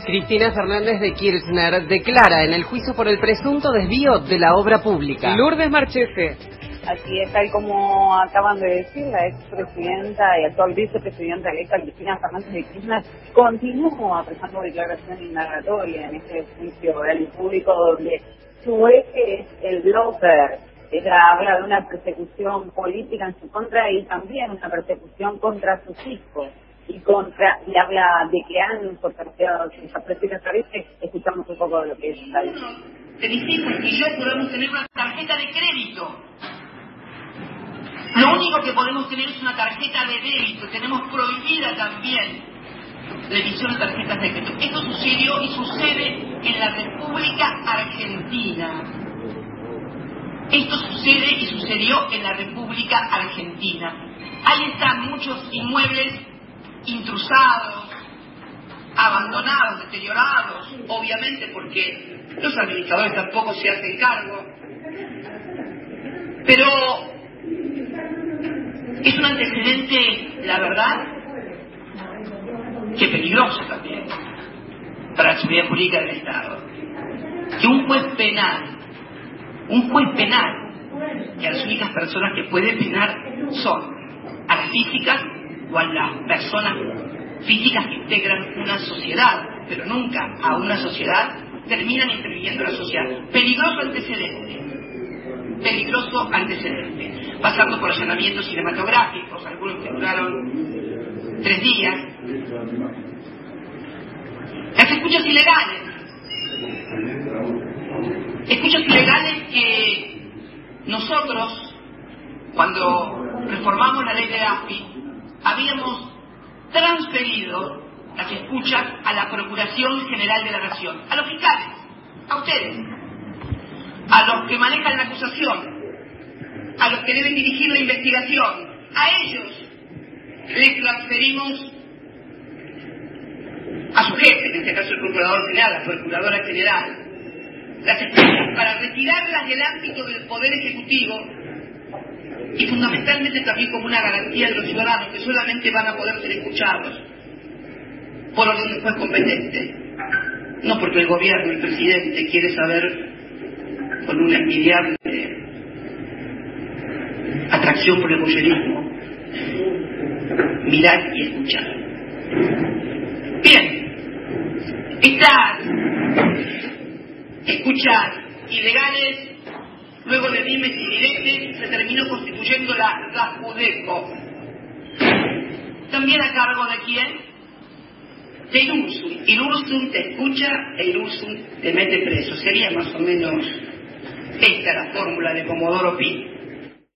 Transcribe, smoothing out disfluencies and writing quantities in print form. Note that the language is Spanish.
Cristina Fernández de Kirchner declara en el juicio por el presunto desvío de la obra pública. Lourdes Marchese. Así es, tal como acaban de decir, la expresidenta y actual vicepresidenta electa Cristina Fernández de Kirchner continúa prestando declaración indagatoria en este juicio oral y público donde su eje es el blogger. Ella habla de una persecución política en su contra y también una persecución contra sus hijos y habla de que han sorteado sus apreciaciones. Escuchamos un poco de lo que es ella dice. De mis hijos y yo podemos tener una tarjeta de crédito. Lo único que podemos tener es una tarjeta de débito. Tenemos prohibida también la emisión de tarjetas de crédito. Esto sucedió y sucede en la República Argentina. Esto sucede y sucedió en la República Argentina. Ahí están muchos inmuebles intrusados, abandonados, deteriorados, obviamente porque los administradores tampoco se hacen cargo. Pero es un antecedente, la verdad, que peligroso también para la seguridad jurídica del Estado. Que un juez penal, que a las únicas personas que puede penar son a las físicas o a las personas físicas que integran una sociedad, pero nunca a una sociedad terminan interviniendo en la sociedad. Peligroso antecedente, pasando por allanamientos cinematográficos, algunos que duraron 3 días. Las escuchas ilegales que nosotros, cuando reformamos la ley de AFI, habíamos transferido las escuchas a la Procuración General de la Nación, a los fiscales, a ustedes, a los que manejan la acusación, a los que deben dirigir la investigación, a ellos les transferimos a su jefe, en este caso el Procurador General, la Procuradora General, las escuchas para retirarlas del ámbito del Poder Ejecutivo y fundamentalmente también como una garantía de los ciudadanos que solamente van a poder ser escuchados por orden del juez competente, no porque el gobierno, el presidente quiere saber con una envidiable atracción por el voyerismo, mirar y escuchar. Bien, estas escuchas ilegales, luego de dimes y diretes, se terminó constituyendo la JUDECO. ¿También a cargo de quién? De Irurzun. Irurzun te escucha e Irurzun te mete preso. Sería más o menos esta la fórmula de Comodoro Pi.